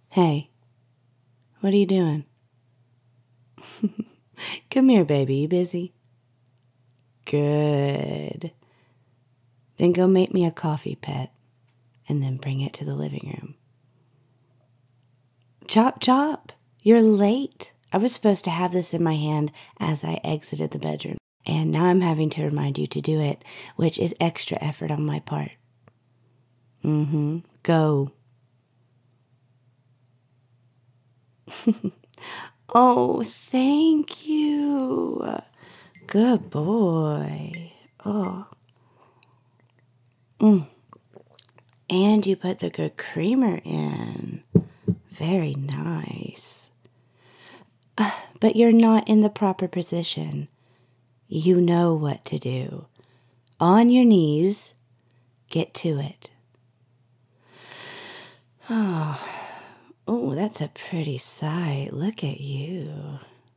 Hey, what are you doing? Come here, baby. You busy? Good. Then go make me a coffee, pet, and then bring it to the living room. Chop, chop. You're late. I was supposed to have this in my hand as I exited the bedroom, and now I'm having to remind you to do it, which is extra effort on my part. Go. Oh, thank you. Good boy. Oh. And you put the good creamer in. Very nice. But you're not in the proper position. You know what to do. On your knees, get to it. Oh, that's a pretty sight. Look at you.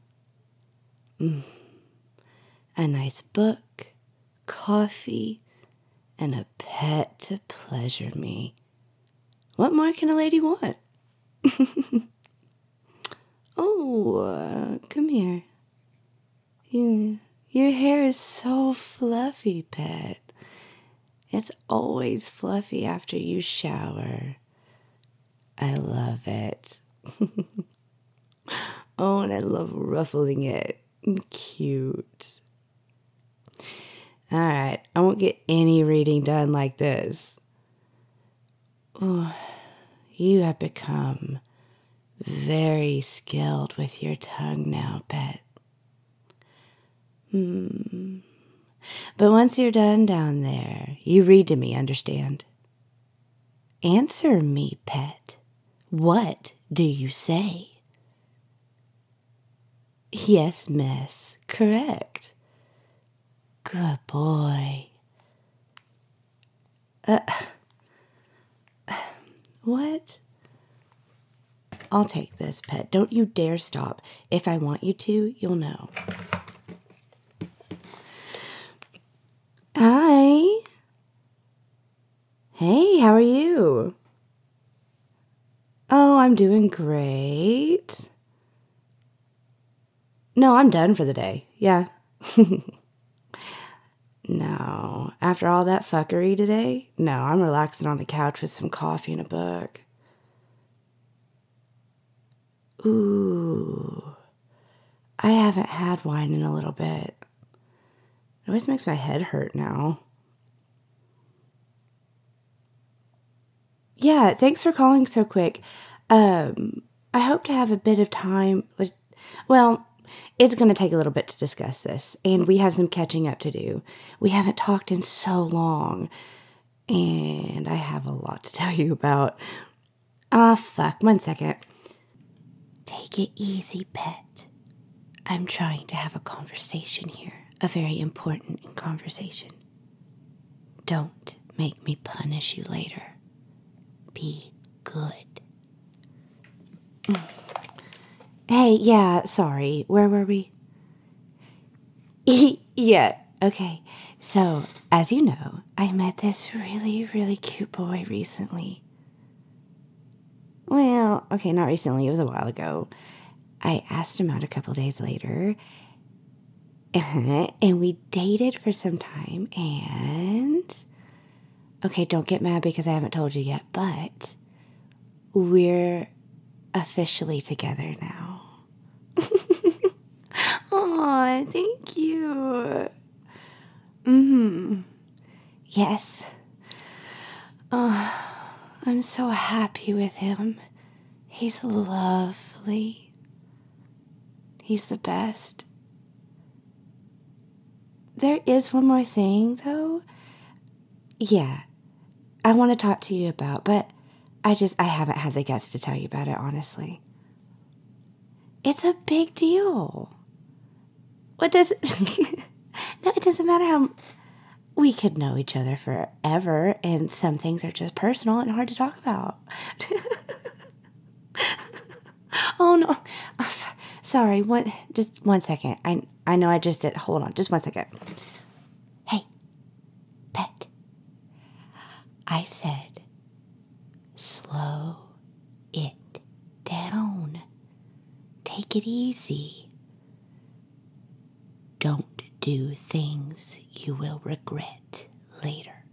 A nice book, coffee, and a pet to pleasure me. What more can a lady want? Oh, come here. Your hair is so fluffy, pet. It's always fluffy after you shower. I love it. Oh, and I love ruffling it. Cute. All right, I won't get any reading done like this. Oh, you have become very skilled with your tongue now, pet. But once you're done down there, you read to me, understand? Answer me, pet. What do you say? Yes, miss. Correct. Good boy. What? I'll take this, pet. Don't you dare stop. If I want you to, you'll know. Hi. Hey, how are you? Oh, I'm doing great. No, I'm done for the day. Yeah. No, after all that fuckery today, no, I'm relaxing on the couch with some coffee and a book. Ooh, I haven't had wine in a little bit. It always makes my head hurt now. Yeah, thanks for calling so quick. I hope to have a bit of time. Well, it's going to take a little bit to discuss this, and we have some catching up to do. We haven't talked in so long, and I have a lot to tell you about. Fuck. 1 second. Take it easy, pet. I'm trying to have a conversation here, a very important conversation. Don't make me punish you later. Be good. Hey, yeah, sorry. Where were we? Yeah, okay. So, as you know, I met this really, really cute boy recently. Well, okay, not recently. It was a while ago. I asked him out a couple days later. And we dated for some time. And, okay, don't get mad because I haven't told you yet, but we're officially together now. Aw, thank you. Yes. I'm so happy with him. He's lovely. He's the best. There is one more thing, though. Yeah, I want to talk to you about, but I haven't had the guts to tell you about it, honestly. It's a big deal. What does it... No, it doesn't matter how... We could know each other forever, and some things are just personal and hard to talk about. Oh, no. Sorry, just 1 second. I know I just did. Hold on, just 1 second. Hey, pet. I said, slow it take it easy. Don't do things you will regret later.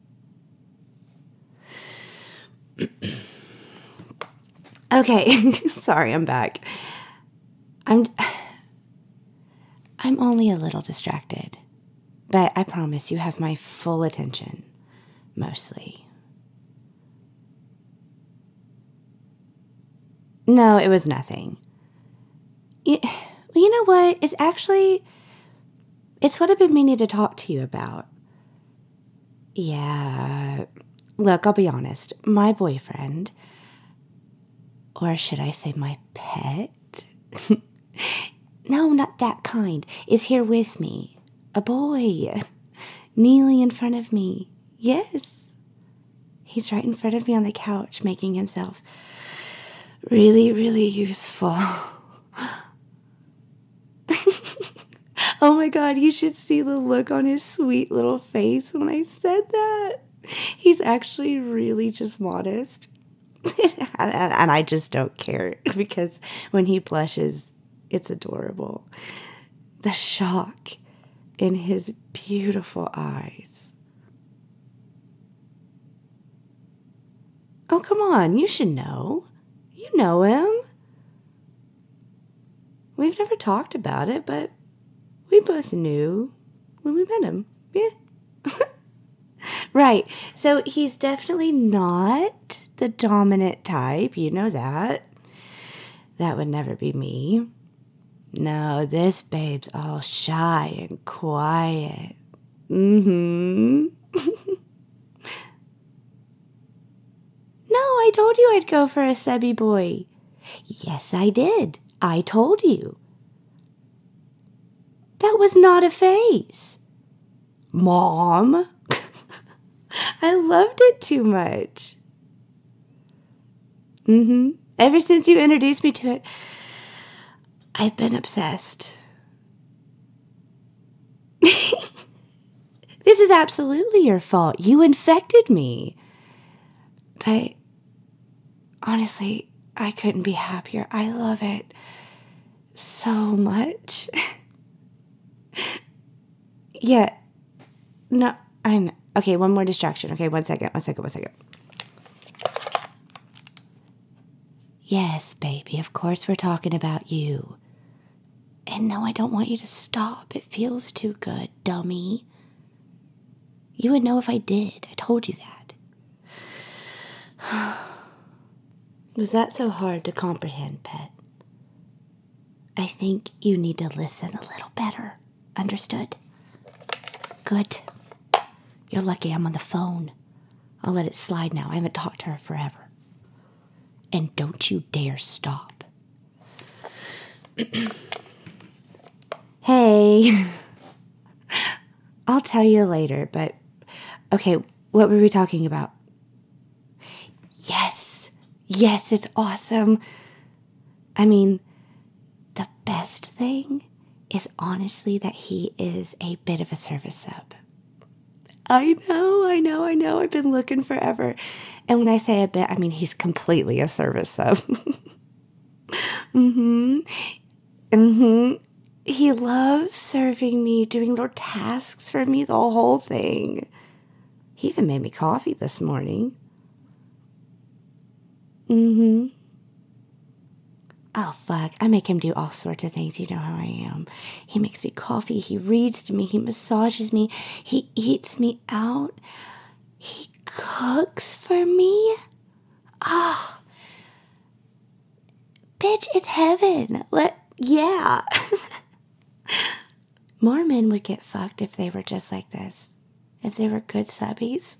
Okay, sorry, I'm back. I'm only a little distracted, but I promise you have my full attention, mostly. No, it was nothing. You know what? It's what I've been meaning to talk to you about. Yeah, look, I'll be honest. My boyfriend, or should I say my pet? No, not that kind, is here with me. A boy, kneeling in front of me. Yes, he's right in front of me on the couch, making himself really, really useful. Oh my God, you should see the look on his sweet little face when I said that. He's actually really just modest. And I just don't care because when he blushes, it's adorable. The shock in his beautiful eyes. Oh, come on, you should know. You know him. We've never talked about it, but we both knew when we met him. Yeah. Right. So he's definitely not the dominant type. You know that. That would never be me. No, this babe's all shy and quiet. Mm-hmm. No, I told you I'd go for a subby boy. Yes, I did. I told you. That was not a phase. Mom. I loved it too much. Ever since you introduced me to it, I've been obsessed. This is absolutely your fault. You infected me. But honestly, I couldn't be happier. I love it so much. Yeah. No, I know. Okay, one more distraction. Okay, one second. Yes, baby, of course we're talking about you. And no, I don't want you to stop. It feels too good, dummy. You would know if I did. I told you that. Was that so hard to comprehend, pet? I think you need to listen a little better. Understood? Good. You're lucky I'm on the phone. I'll let it slide now. I haven't talked to her forever. And don't you dare stop. Hey. I'll tell you later, but okay, what were we talking about? Yes, it's awesome. I mean, the best thing is honestly that he is a bit of a service sub. I know. I've been looking forever. And when I say a bit, I mean he's completely a service sub. He loves serving me, doing little tasks for me, the whole thing. He even made me coffee this morning. Oh, fuck. I make him do all sorts of things. You know how I am. He makes me coffee. He reads to me. He massages me. He eats me out. He cooks for me. Oh, bitch, it's heaven. Yeah. More men would get fucked if they were just like this. If they were good subbies.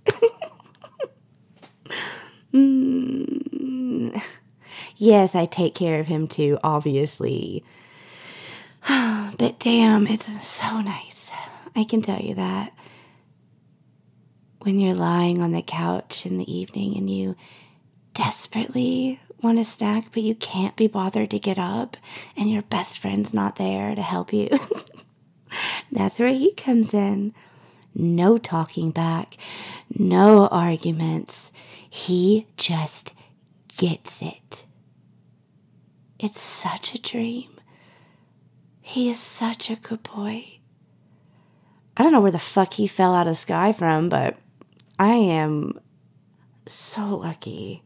Yes, I take care of him too, obviously. But damn, it's so nice. I can tell you that. When you're lying on the couch in the evening and you desperately want a snack, but you can't be bothered to get up and your best friend's not there to help you. That's where he comes in. No talking back, no arguments. He just gets it. It's such a dream. He is such a good boy. I don't know where the fuck he fell out of the sky from, but I am so lucky.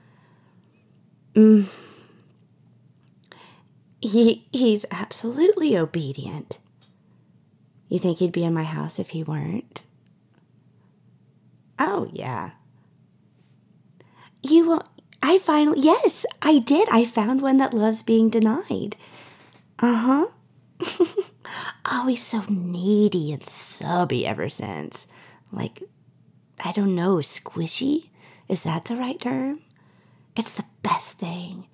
He's absolutely obedient. You think he'd be in my house if he weren't? Oh, yeah. Yes, I did. I found one that loves being denied. Uh-huh. Oh, he's so needy and subby ever since. Like, I don't know, squishy? Is that the right term? It's the best thing.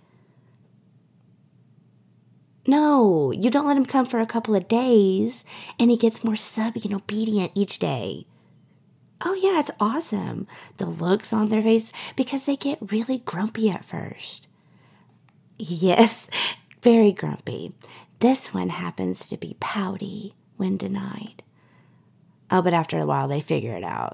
No, you don't let him come for a couple of days, and he gets more subby and obedient each day. Oh, yeah, it's awesome. The looks on their face, because they get really grumpy at first. Yes, very grumpy. This one happens to be pouty when denied. Oh, but after a while, they figure it out.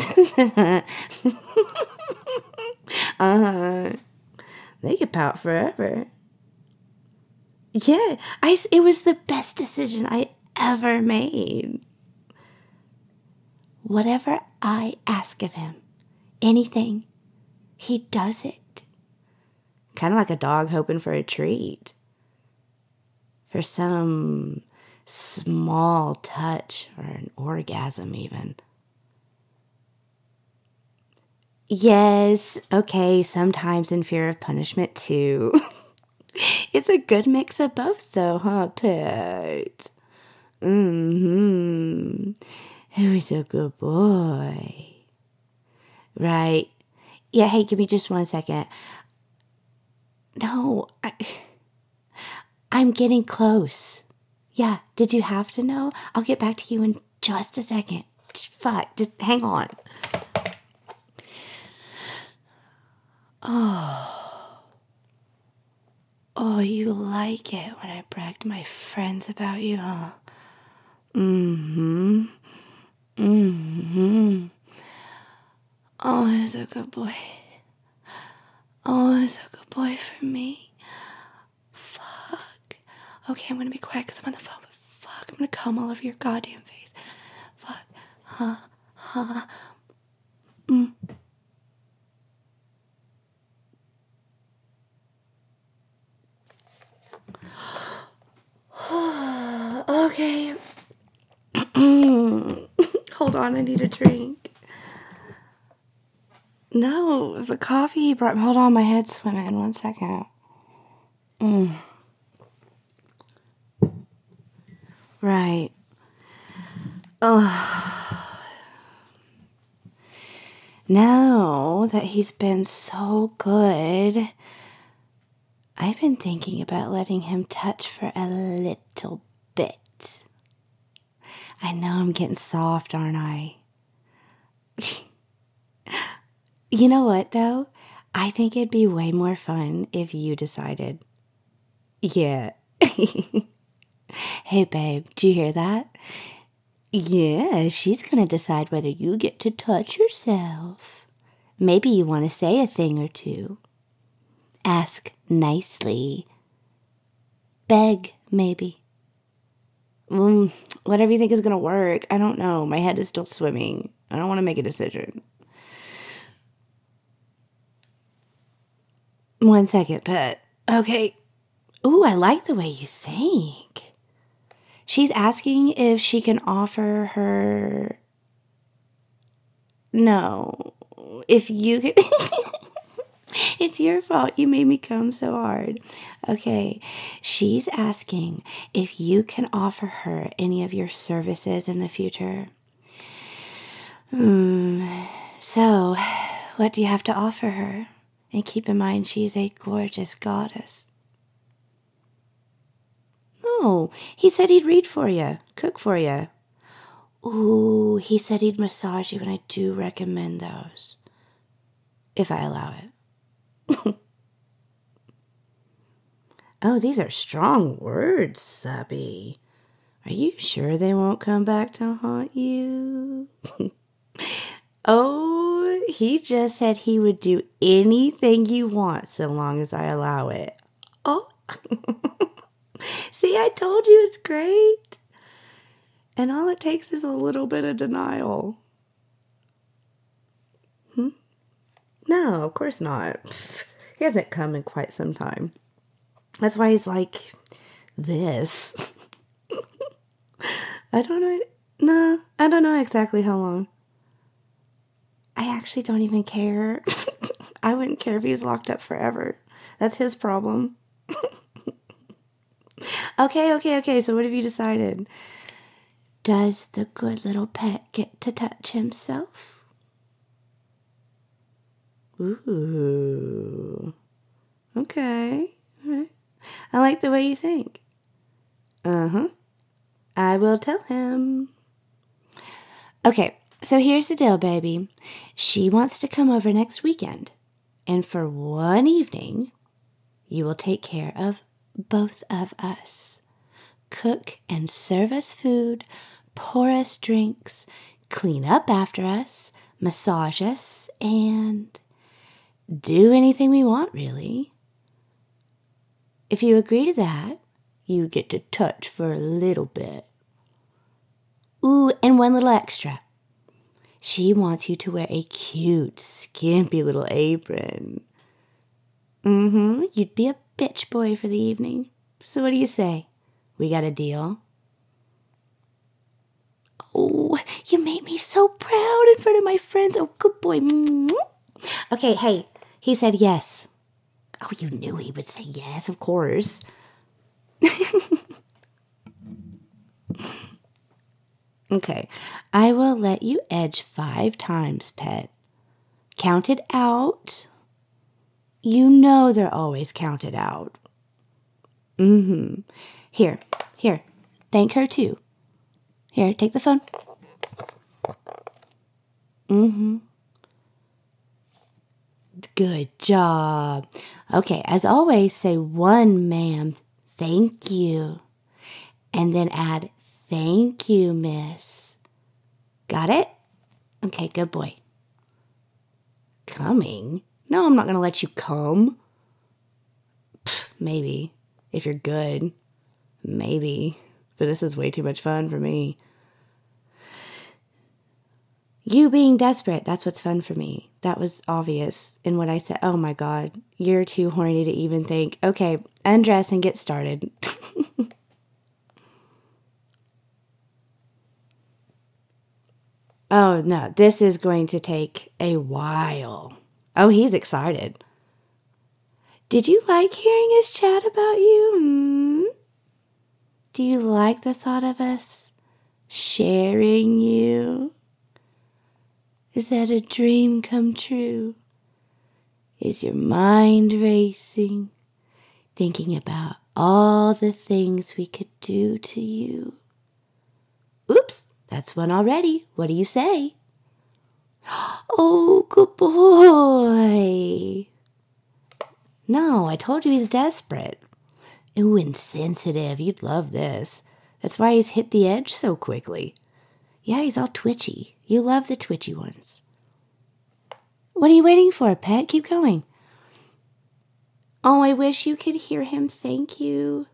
They could pout forever. Yeah, it was the best decision I ever made. Whatever I ask of him, anything, he does it. Kind of like a dog hoping for a treat. For some small touch or an orgasm even. Yes, okay, sometimes in fear of punishment too. It's a good mix of both though, huh, Pet? Who's a good boy? Right. Yeah, hey, give me just 1 second. No, I'm getting close. Yeah, did you have to know? I'll get back to you in just a second. Fuck, just hang on. Oh, you like it when I brag to my friends about you, huh? Oh, he's a good boy. Oh, he's a good boy for me. Fuck. Okay, I'm gonna be quiet because I'm on the phone, but fuck, I'm gonna come all over your goddamn face. Fuck. Okay. Hold on, I need a drink. No, the coffee he brought. Hold on, my head's swimming. 1 second. Right. Now that he's been so good, I've been thinking about letting him touch for a little bit. I know I'm getting soft, aren't I? You know what, though? I think it'd be way more fun if you decided. Yeah. Hey, babe, do you hear that? Yeah, she's going to decide whether you get to touch yourself. Maybe you want to say a thing or two. Ask nicely. Beg, maybe. Whatever you think is going to work. I don't know. My head is still swimming. I don't want to make a decision. 1 second, Pet. Okay. Ooh, I like the way you think. She's asking if she can offer her... No. If you can... It's your fault. You made me come so hard. Okay. She's asking if you can offer her any of your services in the future. So, what do you have to offer her? And keep in mind, she's a gorgeous goddess. Oh, he said he'd read for you, cook for you. Ooh, he said he'd massage you, and I do recommend those. If I allow it. Oh, these are strong words, subby. Are you sure they won't come back to haunt you? Oh, he just said he would do anything you want so long as I allow it. Oh, See, I told you it's great. And all it takes is a little bit of denial. No, of course not. He hasn't come in quite some time. That's why he's like this. I don't know. No, I don't know exactly how long. I actually don't even care. I wouldn't care if he was locked up forever. That's his problem. Okay. So what have you decided? Does the good little pet get to touch himself? Ooh. Okay. All right. I like the way you think. Uh-huh. I will tell him. Okay, so here's the deal, baby. She wants to come over next weekend. And for one evening, you will take care of both of us. Cook and serve us food, pour us drinks, clean up after us, massage us, and do anything we want, really. If you agree to that, you get to touch for a little bit. Ooh, and one little extra. She wants you to wear a cute, skimpy little apron. You'd be a bitch boy for the evening. So what do you say? We got a deal? Oh, you made me so proud in front of my friends. Oh, good boy. Okay, hey, he said yes. Oh, you knew he would say yes, of course. Okay, I will let you edge 5 times, pet. Count it out. You know they're always counted out. Here. Thank her too. Here, take the phone. Good job. Okay, as always, say 1, ma'am, thank you. And then add, thank you, miss. Got it? Okay, good boy. Coming? No, I'm not going to let you come. Maybe, if you're good. Maybe. But this is way too much fun for me. You being desperate, that's what's fun for me. That was obvious in what I said. Oh my God, you're too horny to even think. Okay, undress and get started. Oh no, this is going to take a while. Oh, he's excited. Did you like hearing us chat about you? Do you like the thought of us sharing you? Is that a dream come true? Is your mind racing, thinking about all the things we could do to you? Oops, that's one already. What do you say? Oh, good boy. No, I told you he's desperate. Ooh, insensitive. You'd love this. That's why he's hit the edge so quickly. Yeah, he's all twitchy. You love the twitchy ones. What are you waiting for, pet? Keep going. Oh, I wish you could hear him thank you.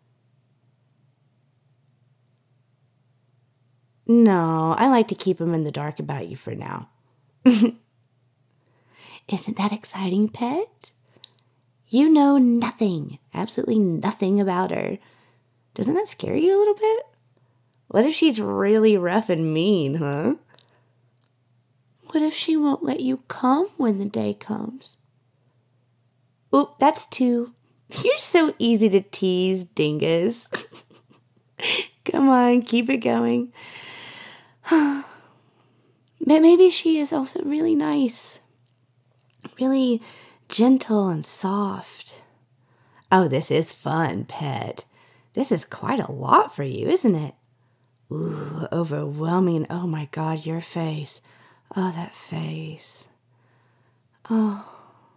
No, I like to keep him in the dark about you for now. Isn't that exciting, pet? You know nothing, absolutely nothing about her. Doesn't that scare you a little bit? What if she's really rough and mean, huh? What if she won't let you come when the day comes? Oop, that's 2. You're so easy to tease, dingus. Come on, keep it going. But maybe she is also really nice. Really gentle and soft. Oh, this is fun, pet. This is quite a lot for you, isn't it? Ooh, overwhelming. Oh my God, your face. Oh, that face. Oh.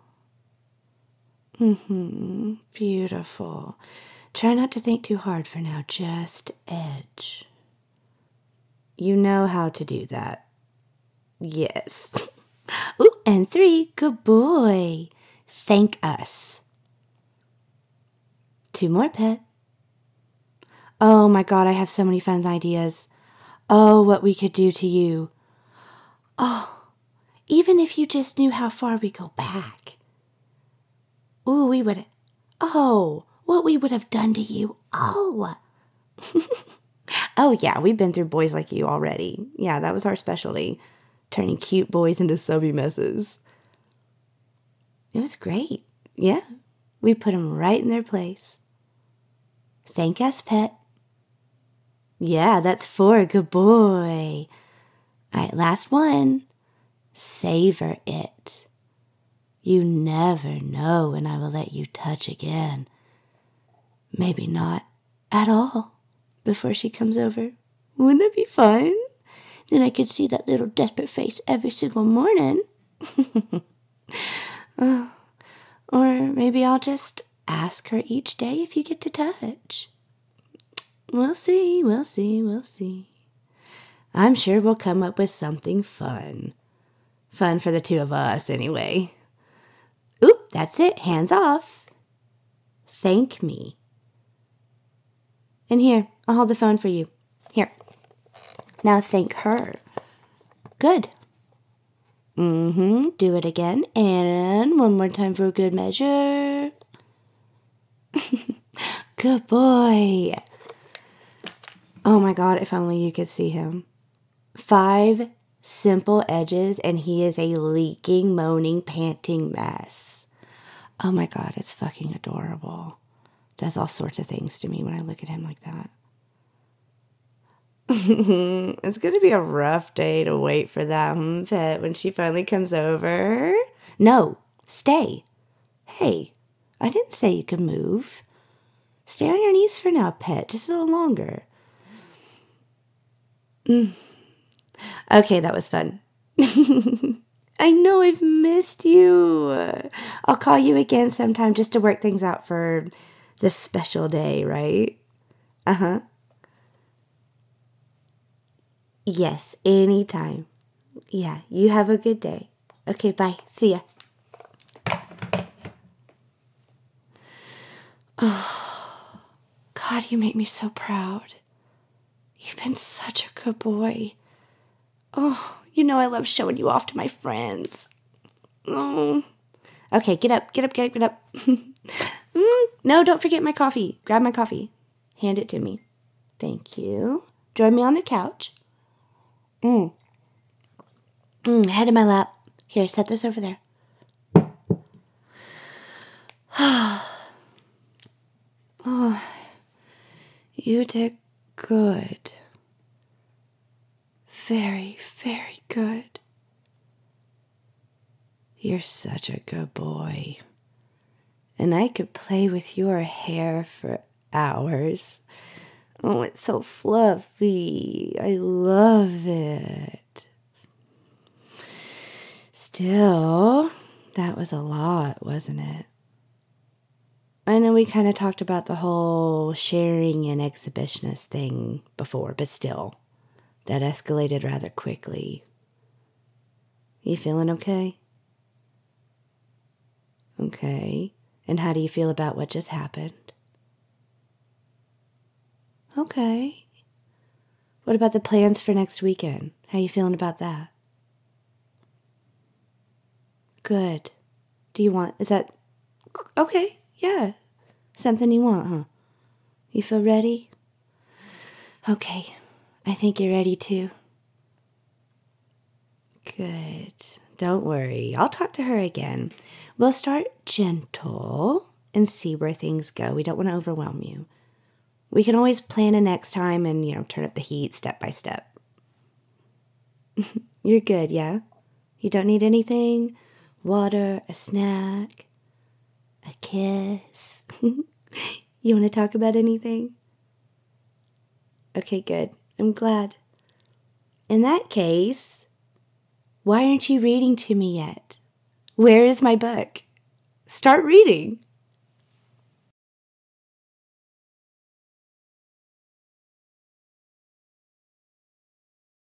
Beautiful. Try not to think too hard for now. Just edge. You know how to do that. Yes. Ooh, and 3. Good boy. Thank us. 2 more, pet. Oh my God, I have so many fun ideas. Oh, what we could do to you. Oh, even if you just knew how far we go back. Ooh, we would. Oh, what we would have done to you. Oh. Oh, yeah, we've been through boys like you already. Yeah, that was our specialty. Turning cute boys into subby messes. It was great. Yeah, we put them right in their place. Thank us, pet. Yeah, that's 4. Good boy. All right, last one. Savor it. You never know when I will let you touch again. Maybe not at all before she comes over. Wouldn't that be fun? Then I could see that little desperate face every single morning. Or maybe I'll just ask her each day if you get to touch. We'll see. I'm sure we'll come up with something fun. Fun for the 2 of us, anyway. Oop, that's it. Hands off. Thank me. And here, I'll hold the phone for you. Here. Now thank her. Good. Do it again. And one more time for a good measure. Good boy. Oh my God, if only you could see him. 5 simple edges, and he is a leaking, moaning, panting mess. Oh my God, it's fucking adorable. Does all sorts of things to me when I look at him like that. It's going to be a rough day to wait for that pet when she finally comes over. No, stay. Hey, I didn't say you could move. Stay on your knees for now, pet, just a little longer. Okay, that was fun. I know I've missed you. I'll call you again sometime just to work things out for this special day, right? Yes, anytime. Yeah, you have a good day. Okay, bye. See ya. Oh, God, you make me so proud. You've been such a good boy. Oh, you know I love showing you off to my friends. Oh. Okay, get up. No, don't forget my coffee. Grab my coffee. Hand it to me. Thank you. Join me on the couch. Head in my lap. Here, set this over there. Oh, you did good. Very, very good. You're such a good boy. And I could play with your hair for hours. Oh, it's so fluffy. I love it. Still, that was a lot, wasn't it? I know we kind of talked about the whole sharing and exhibitionist thing before, but still, that escalated rather quickly. You feeling okay? Okay. And how do you feel about what just happened? Okay. What about the plans for next weekend? How you feeling about that? Good. Is that, okay, yeah. Something you want, huh? You feel ready? Okay. I think you're ready too. Good. Don't worry. I'll talk to her again. We'll start gentle and see where things go. We don't want to overwhelm you. We can always plan a next time and, turn up the heat step by step. You're good, yeah? You don't need anything? Water, a snack, a kiss? You want to talk about anything? Okay, good. I'm glad. In that case, why aren't you reading to me yet? Where is my book? Start reading.